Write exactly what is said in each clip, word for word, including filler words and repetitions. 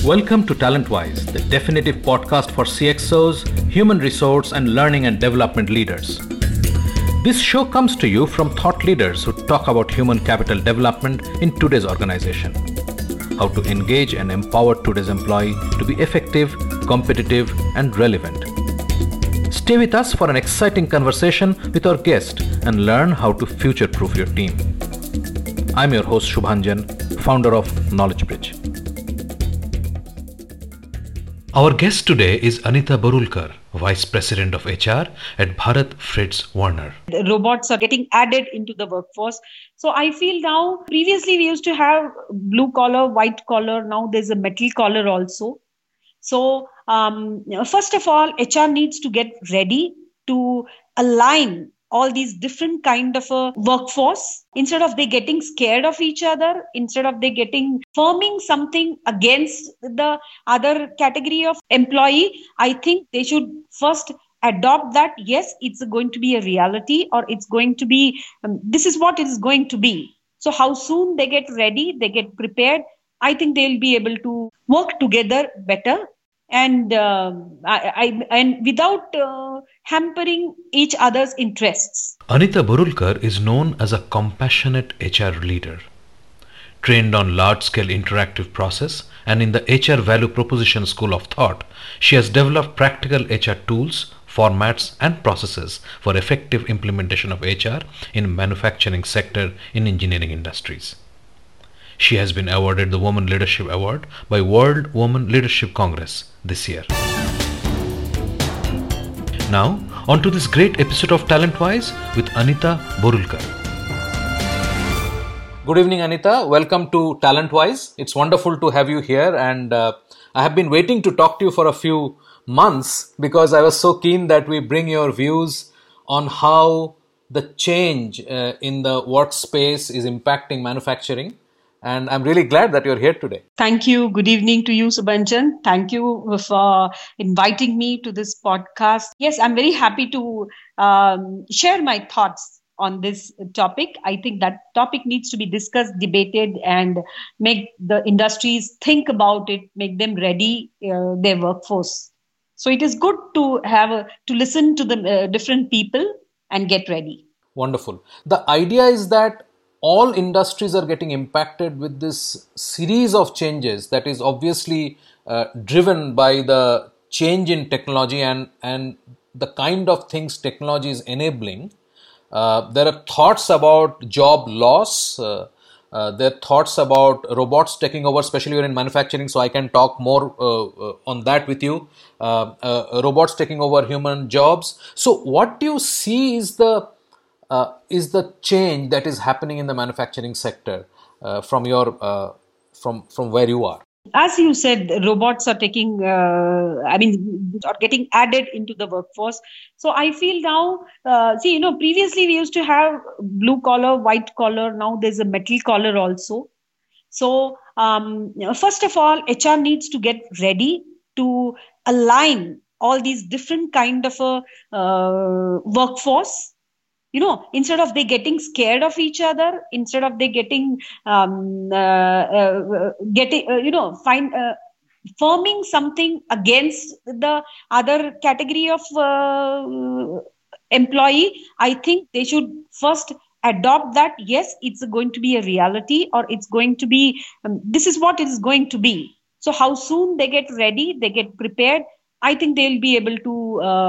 Welcome to TalentWise, the definitive podcast for C X Os, human resource and learning and development leaders. This show comes to you from thought leaders who talk about human capital development in today's organization. How to engage and empower today's employee to be effective, competitive and relevant. Stay with us for an exciting conversation with our guest and learn how to future-proof your team. I'm your host Shubhanjan, founder of Knowledge Bridge. Our guest today is Anita Borulkar, Vice President of H R at Bharat Fritz Warner. The robots are getting added into the workforce. So I feel now, previously we used to have blue collar, white collar. Now there's a metal collar also. So um, first of all, H R needs to get ready to align all these different kind of a workforce. Instead of they getting scared of each other, instead of they getting forming something against the other category of employee, I think they should first adopt that, yes, it's going to be a reality or it's going to be, um, this is what it is going to be. So how soon they get ready, they get prepared, I think they'll be able to work together better. And uh, I, I and without uh, hampering each other's interests. Anita Borulkar is known as a compassionate H R leader. Trained on large-scale interactive process and in the H R Value Proposition School of Thought, she has developed practical H R tools, formats and processes for effective implementation of H R in manufacturing sector in engineering industries. She has been awarded the Women Leadership Award by World Women Leadership Congress this year. Now, on to this great episode of TalentWise with Anita Borulkar. Good evening, Anita. Welcome to TalentWise. It's wonderful to have you here, and uh, I have been waiting to talk to you for a few months because I was so keen that we bring your views on how the change uh, in the workspace is impacting manufacturing. And I'm really glad that you're here today. Thank you. Good evening to you, Subhanchan. Thank you for inviting me to this podcast. Yes, I'm very happy to um, share my thoughts on this topic. I think that topic needs to be discussed, debated, and make the industries think about it, make them ready, uh, their workforce. So it is good to have a, to listen to the uh, different people and get ready. Wonderful. The idea is that all industries are getting impacted with this series of changes that is obviously uh, driven by the change in technology and, and the kind of things technology is enabling. Uh, there are thoughts about job loss. Uh, uh, there are thoughts about robots taking over, especially when in manufacturing. So I can talk more uh, uh, on that with you. Uh, uh, robots taking over human jobs. So what do you see is the Uh, is the change that is happening in the manufacturing sector uh, from your uh, from from where you are? As you said, robots are taking, uh, I mean, are getting added into the workforce. So I feel now, uh, see, you know, previously we used to have blue collar, white collar. Now there's a metal collar also. So um, first of all, H R needs to get ready to align all these different kind of a uh, workforce. You know, instead of they getting scared of each other, instead of they getting, um, uh, uh, getting, uh, you know, find uh, forming something against the other category of uh, employee, I think they should first adopt that, yes, it's going to be a reality or it's going to be, um, this is what it is going to be. So how soon they get ready, they get prepared, I think they'll be able to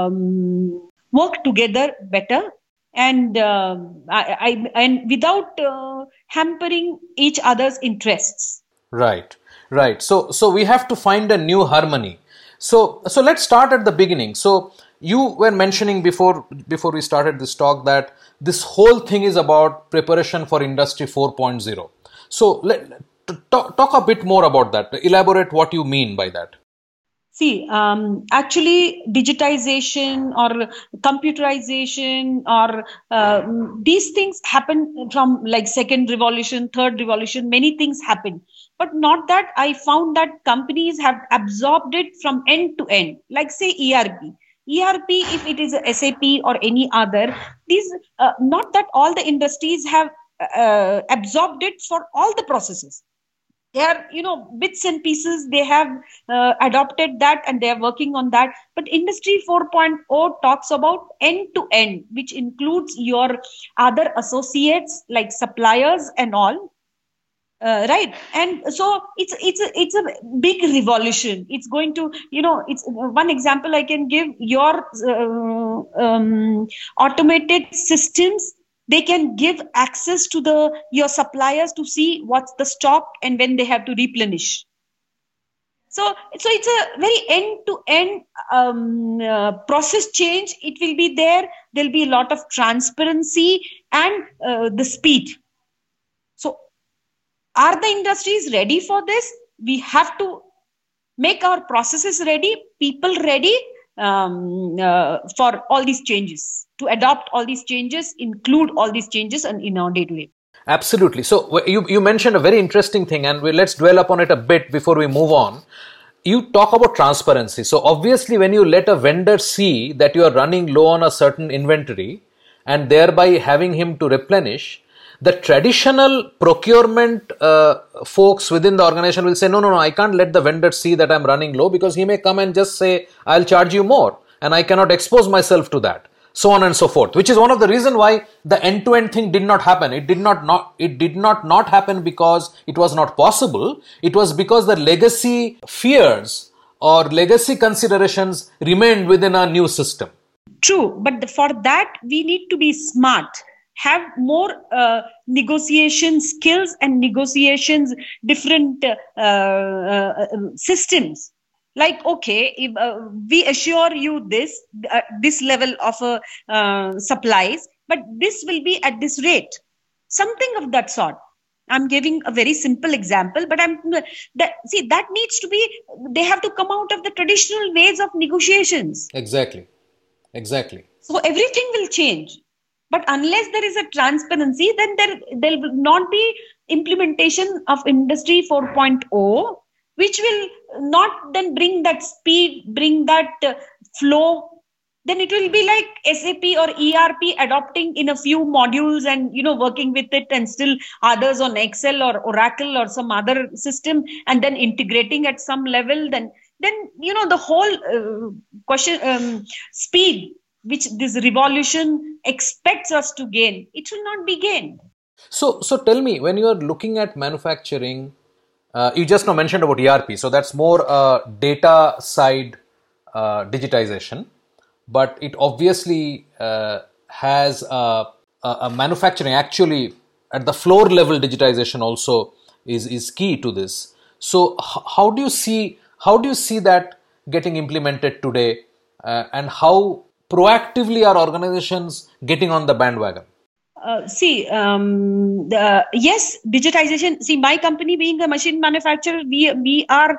um, work together better. And uh, I, I and without uh, hampering each other's interests. Right, right. So, so we have to find a new harmony. So, so let's start at the beginning. So, you were mentioning before before we started this talk that this whole thing is about preparation for Industry four point oh. So, let talk, talk a bit more about that. Elaborate what you mean by that. See, um, actually, digitization or computerization or uh, these things happen from like second revolution, third revolution, many things happen. But not that I found that companies have absorbed it from end to end, like say E R P. E R P, if it is a S A P or any other, these uh, not that all the industries have uh, absorbed it for all the processes. They are, you know, bits and pieces. They have uh, adopted that and they are working on that. But Industry 4.0 talks about end to end, which includes your other associates like suppliers and all. Uh, right, and so it's it's a, it's a big revolution. It's going to, you know, it's one example I can give. Your uh, um, automated systems, they can give access to the your suppliers to see what's the stock and when they have to replenish. So, so it's a very end-to-end um, uh, process change. It will be there. There'll be a lot of transparency and uh, the speed. So, are the industries ready for this? We have to make our processes ready, people ready um, uh, for all these changes, to adopt all these changes, include all these changes and in our day-to-day. Absolutely. So you, you mentioned a very interesting thing, and we, let's dwell upon it a bit before we move on. You talk about transparency. So obviously when you let a vendor see that you are running low on a certain inventory and thereby having him to replenish, the traditional procurement uh, folks within the organization will say, no, no, no, I can't let the vendor see that I'm running low, because he may come and just say, I'll charge you more and I cannot expose myself to that. So on and so forth, which is one of the reason why the end-to-end thing did not happen. It did not not it did not not happen because it was not possible. It was because the legacy fears or legacy considerations remained within a new system. True, but for that we need to be smart, have more uh, negotiation skills and negotiations, different uh, uh, systems. Like, okay, if, uh, we assure you this, uh, this level of uh, uh, supplies, but this will be at this rate. Something of that sort. I'm giving a very simple example, but I'm that see that needs to be. They have to come out of the traditional ways of negotiations. Exactly, exactly. So everything will change, but unless there is a transparency, then there there will not be implementation of Industry 4.0. which will not then bring that speed, bring that uh, flow. Then it will be like S A P or E R P adopting in a few modules and, you know, working with it, and still others on Excel or Oracle or some other system, and then integrating at some level. Then, then you know, the whole uh, question um, speed which this revolution expects us to gain, it will not be gained. So, so tell me, when you are looking at manufacturing, Uh, you just now mentioned about E R P, so that's more uh, data side uh, digitization, but it obviously uh, has a, a, a manufacturing, actually at the floor level digitization also is, is key to this. So h- how do you see how do you see that getting implemented today, uh, and how proactively are organizations getting on the bandwagon? Uh, see, um, the, yes, digitization. See, my company being a machine manufacturer, we we are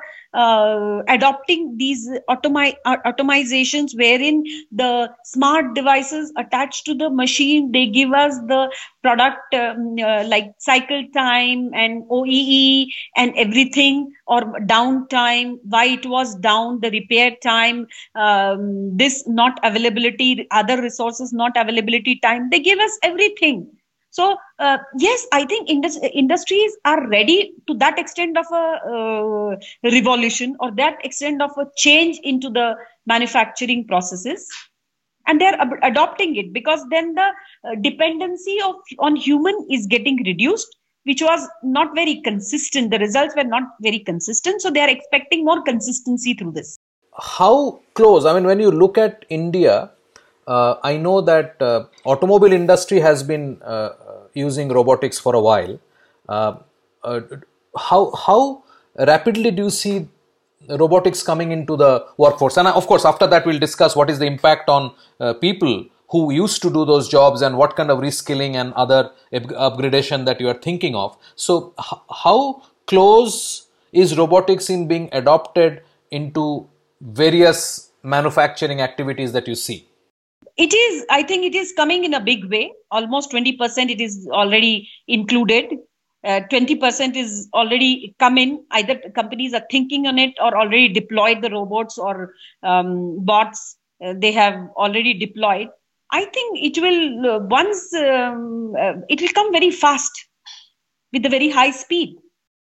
uh, adopting these automi- uh, automizations, wherein the smart devices attached to the machine, they give us the product um, uh, like cycle time and O E E and everything, or downtime, why it was down, the repair time, um, this not availability, other resources not availability time. They give us everything. So uh, yes, I think indus- industries are ready to that extent of a uh, revolution, or that extent of a change into the manufacturing processes, and they're ab- adopting it, because then the uh, dependency of on human is getting reduced, which was not very consistent. The results were not very consistent, so they are expecting more consistency through this. How close? I mean, when you look at India, uh, I know that uh, automobile industry has been uh, using robotics for a while. Uh, uh, how how rapidly do you see robotics coming into the workforce? And of course, after that, we'll discuss what is the impact on uh, people who used to do those jobs and what kind of reskilling and other up- upgradation that you are thinking of. So, h- how close is robotics in being adopted into various manufacturing activities that you see? It is, I think it is coming in a big way. Almost twenty percent it is already included. Uh, twenty percent is already come in. Either companies are thinking on it or already deployed the robots or um, bots. Uh, they have already deployed. I think it will, uh, once, um, uh, it will come very fast with a very high speed.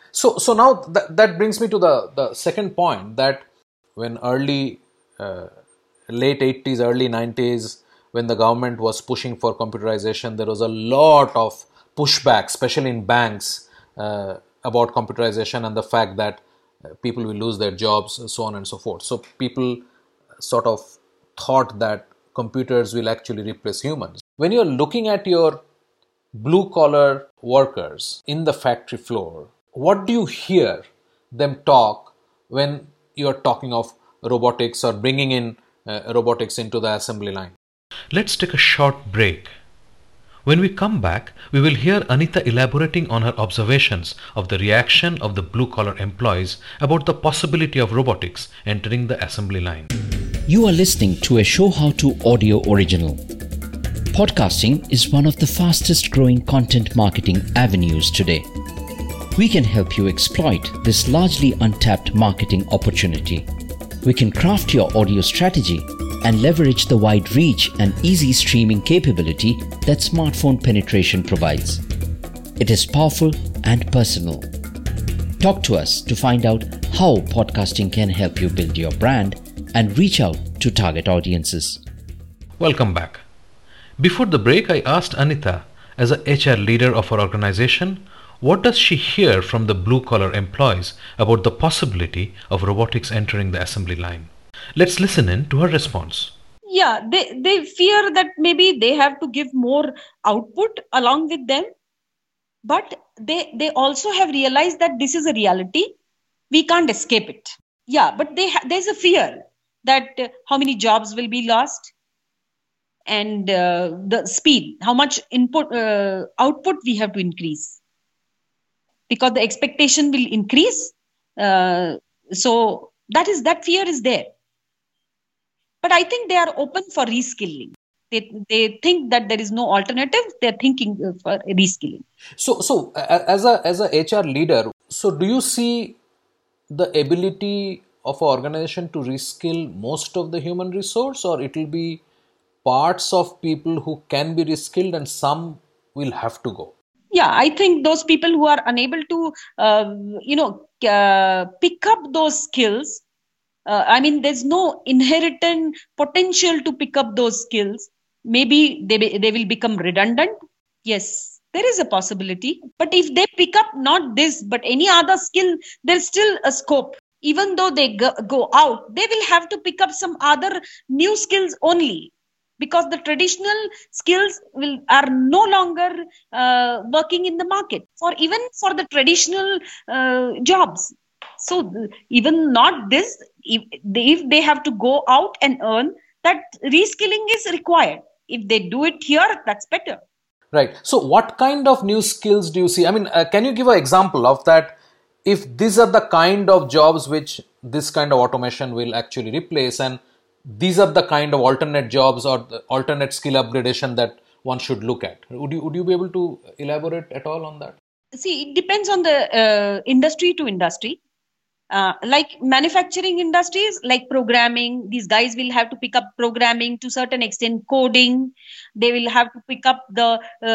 So, so now th- that brings me to the, the second point, that when early, uh, late eighties, early nineties, when the government was pushing for computerization, there was a lot of pushback, especially in banks, uh, about computerization and the fact that uh, people will lose their jobs, so on and so forth. So people sort of thought that computers will actually replace humans. When you're looking at your blue collar workers in the factory floor, what do you hear them talk when you're talking of robotics or bringing in uh, robotics into the assembly line? Let's take a short break. When we come back, we will hear Anita elaborating on her observations of the reaction of the blue-collar employees about the possibility of robotics entering the assembly line. You are listening to a Show How To audio original. Podcasting is one of the fastest growing content marketing avenues today. We can help you exploit this largely untapped marketing opportunity. We can craft your audio strategy and leverage the wide reach and easy streaming capability that smartphone penetration provides. It is powerful and personal. Talk to us to find out how podcasting can help you build your brand and reach out to target audiences. Welcome back. Before the break, I asked Anita, as a H R leader of our organization, what does she hear from the blue-collar employees about the possibility of robotics entering the assembly line? Let's listen in to her response. Yeah, they, they fear that maybe they have to give more output along with them. But they, they also have realized that this is a reality. We can't escape it. Yeah, but they ha- there's a fear that uh, how many jobs will be lost, and uh, the speed, how much input uh, output we have to increase, because the expectation will increase. Uh, so that is that fear is there. But I think they are open for reskilling. They they think that there is no alternative. They're thinking for reskilling. So, so as a as a H R leader, so do you see the ability of an organization to reskill most of the human resource, or it will be parts of people who can be reskilled and some will have to go? Yeah, I think those people who are unable to, uh, you know, uh, pick up those skills. Uh, I mean, there's no inherent potential to pick up those skills. Maybe they be, they will become redundant. Yes, there is a possibility. But if they pick up not this, but any other skill, there's still a scope. Even though they go, go out, they will have to pick up some other new skills only, because the traditional skills will are no longer uh, working in the market, for even for the traditional uh, jobs. So even not this, if they, if they have to go out and earn, that reskilling is required. If they do it here, that's better. Right. So what kind of new skills do you see? I mean, uh, can you give an example of that? If these are the kind of jobs which this kind of automation will actually replace, and these are the kind of alternate jobs or the alternate skill upgradation that one should look at. Would you would you be able to elaborate at all on that? See, it depends on the uh, industry to industry. Uh, like manufacturing industries, like programming, these guys will have to pick up programming to certain extent, coding. They will have to pick up the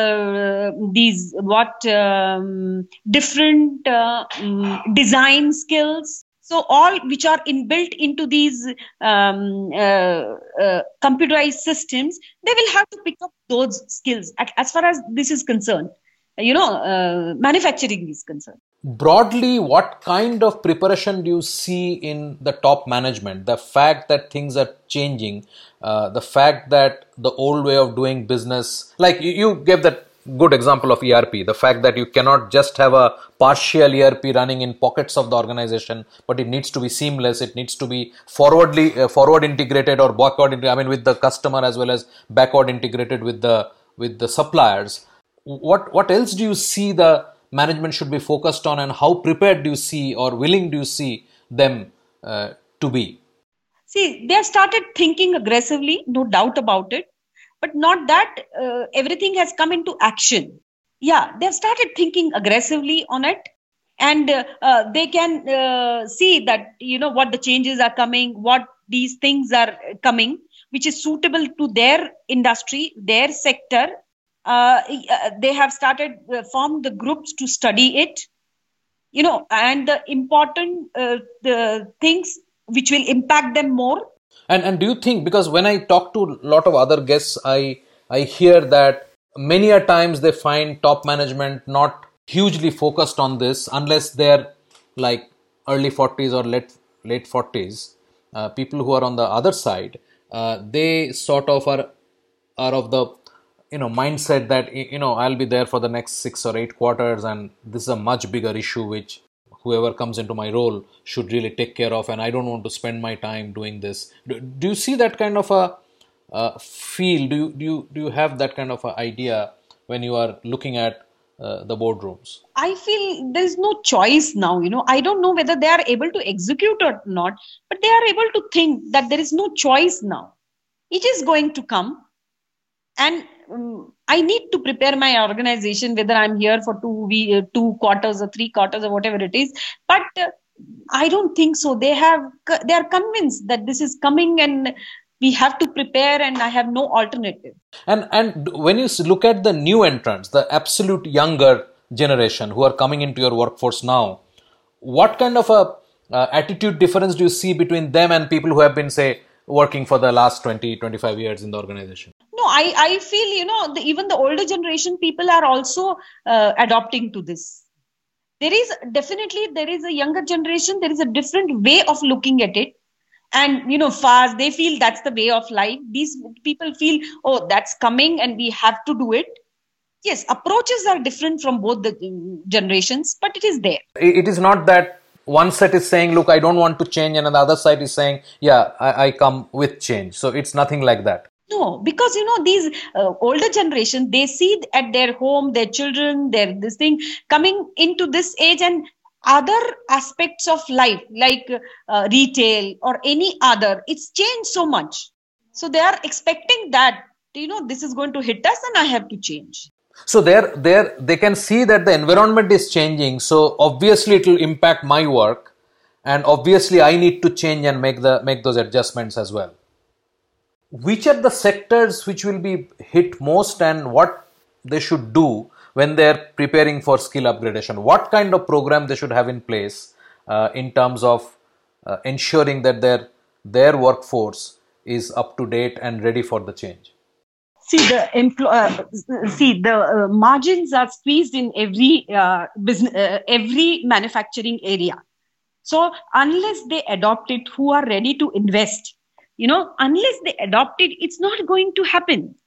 uh, these what um, different uh, um, design skills. So all which are inbuilt into these um, uh, uh, computerized systems, they will have to pick up those skills as far as this is concerned. You know, uh, manufacturing is concerned. Broadly, what kind of preparation do you see in the top management? The fact that things are changing, uh, the fact that the old way of doing business, like you, you gave that good example of E R P, the fact that you cannot just have a partial E R P running in pockets of the organization, but it needs to be seamless, it needs to be forwardly uh, forward integrated or backward integrated, I mean with the customer as well as backward integrated with the with the suppliers. What what else do you see the management should be focused on, and how prepared do you see or willing do you see them uh, to be? See, they have started thinking aggressively, no doubt about it. But not that uh, everything has come into action. Yeah, they have started thinking aggressively on it. And uh, uh, they can uh, see that, you know, what the changes are coming, what these things are coming, which is suitable to their industry, their sector. Uh, they have started uh, formed the groups to study it. you know, and the important uh, the things which will impact them more. And and do you think, because when I talk to a lot of other guests, I I hear that many a times they find top management not hugely focused on this unless they're like early forties or late late forties. Uh, people who are on the other side, uh, they sort of are are of the you know mindset that you know I'll be there for the next six or eight quarters, and this is a much bigger issue which whoever comes into my role should really take care of, and I don't want to spend my time doing this. Do, do you see that kind of a uh, feel? Do you, do you do you have that kind of a idea when you are looking at uh, the boardrooms? I feel there is no choice now. You know, I don't know whether they are able to execute or not, but they are able to think that there is no choice now. It is going to come, and um, I need to prepare my organization, whether I'm here for two we, uh, two quarters or three quarters or whatever it is. But uh, I don't think so. They have they are convinced that this is coming, and we have to prepare, and I have no alternative. And and when you look at the new entrants, the absolute younger generation who are coming into your workforce now, what kind of a uh, attitude difference do you see between them and people who have been, say, working for the last twenty, twenty-five years in the organization? No, I, I feel, you know, the, even the older generation people are also uh, adopting to this. There is definitely, there is a younger generation, there is a different way of looking at it. And, you know, fast, they feel that's the way of life. These people feel, oh, that's coming and we have to do it. Yes, approaches are different from both the generations, but it is there. It is not that one set is saying, look, I don't want to change, and the other side is saying, yeah, I, I come with change. So it's nothing like that. No, because, you know, these uh, older generation, they see at their home, their children, their this thing coming into this age, and other aspects of life like uh, retail or any other, it's changed so much. So they are expecting that, you know, this is going to hit us and I have to change. So they're, they're, they can see that the environment is changing. So obviously it will impact my work, and obviously I need to change and make the make those adjustments as well. Which are the sectors which will be hit most, and what they should do when they're preparing for skill upgradation? What kind of program they should have in place uh, in terms of uh, ensuring that their their workforce is up to date and ready for the change? See, the empl- uh, see the uh, margins are squeezed in every uh, business, uh, every manufacturing area. So unless they adopt it, who are ready to invest, you know, unless they adopt it, it's not going to happen.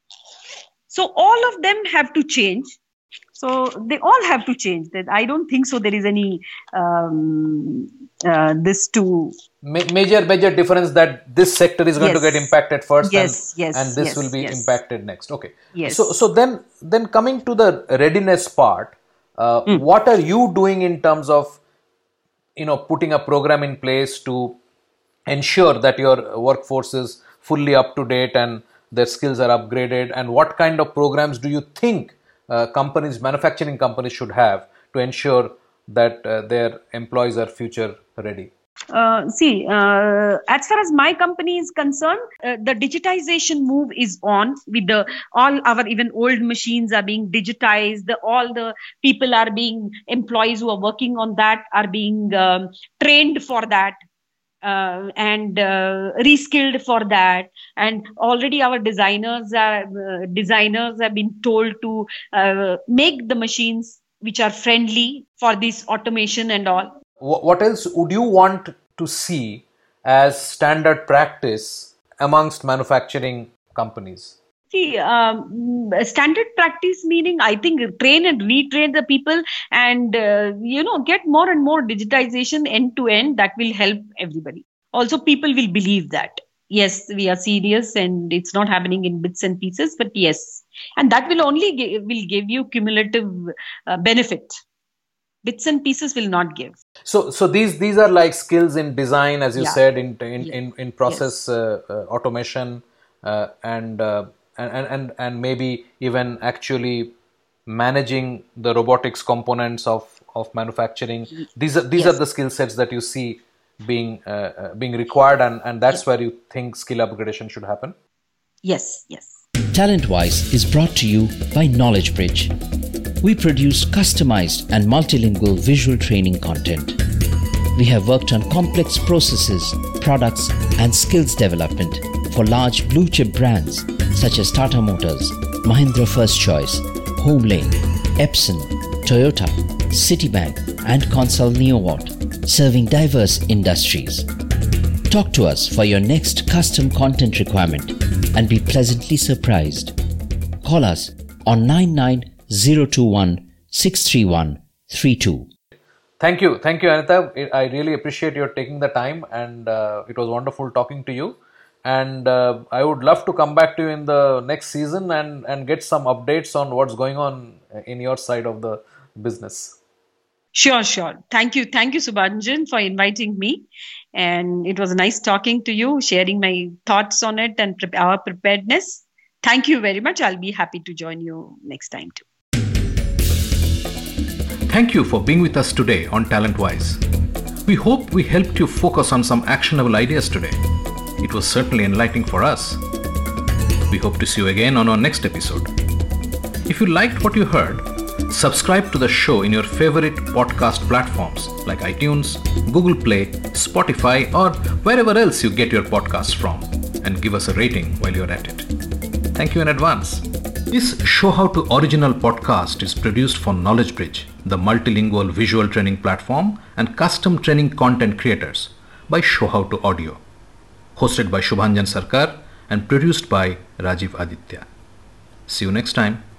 So all of them have to change. So they all have to change. That I don't think so. There is any um, uh, this to Ma- major major difference that this sector is going yes. to get impacted first, yes, and, yes, and this yes, will be yes. impacted next. Okay. Yes. So so then then coming to the readiness part, uh, mm. what are you doing in terms of you know putting a program in place to ensure that your workforce is fully up to date and their skills are upgraded, and what kind of programs do you think uh, companies, manufacturing companies should have to ensure that uh, their employees are future ready? Uh, see, uh, as far as my company is concerned, uh, the digitization move is on with the all our even old machines are being digitized. The, all the people are being employees who are working on that are being um, trained for that. Uh, and uh, reskilled for that, and already our designers are uh, designers have been told to uh, make the machines which are friendly for this automation and all. What else would you want to see as standard practice amongst manufacturing companies? See, um, standard practice meaning, I think, train and retrain the people and, uh, you know, get more and more digitization end to end. That will help everybody. Also, people will believe that, yes, we are serious and it's not happening in bits and pieces, but yes. And that will only give, will give you cumulative uh, benefit. Bits and pieces will not give. So, so these these are like skills in design, as you yeah. said, in in, yeah. in, in process yes. uh, uh, automation uh, and uh, And, and and maybe even actually managing the robotics components of, of manufacturing. These are these yes. are the skill sets that you see being uh, being required, and, and that's yes. where you think skill upgradation should happen. Yes, yes. TalentWise is brought to you by Knowledge Bridge. We produce customized and multilingual visual training content. We have worked on complex processes, products, and skills development for large blue chip brands such as Tata Motors, Mahindra First Choice, Homelane, Epson, Toyota, Citibank, and Consol Neowatt, serving diverse industries. Talk to us for your next custom content requirement and be pleasantly surprised. Call us on nine nine zero two one six three one three two. Thank you. Thank you, Anita. I really appreciate your taking the time, and uh, it was wonderful talking to you. And uh, I would love to come back to you in the next season and, and get some updates on what's going on in your side of the business. Sure, sure. Thank you. Thank you, Subharanjan, for inviting me. And it was nice talking to you, sharing my thoughts on it and pre- our preparedness. Thank you very much. I'll be happy to join you next time too. Thank you for being with us today on TalentWise. We hope we helped you focus on some actionable ideas today. It was certainly enlightening for us. We hope to see you again on our next episode. If you liked what you heard, subscribe to the show in your favorite podcast platforms like iTunes, Google Play, Spotify, or wherever else you get your podcasts from, and give us a rating while you're at it. Thank you in advance. This Show How to Original podcast is produced for Knowledge Bridge, the multilingual visual training platform and custom training content creators, by Show How to Audio. Hosted by Shubhanjan Sarkar and produced by Rajiv Aditya. See you next time.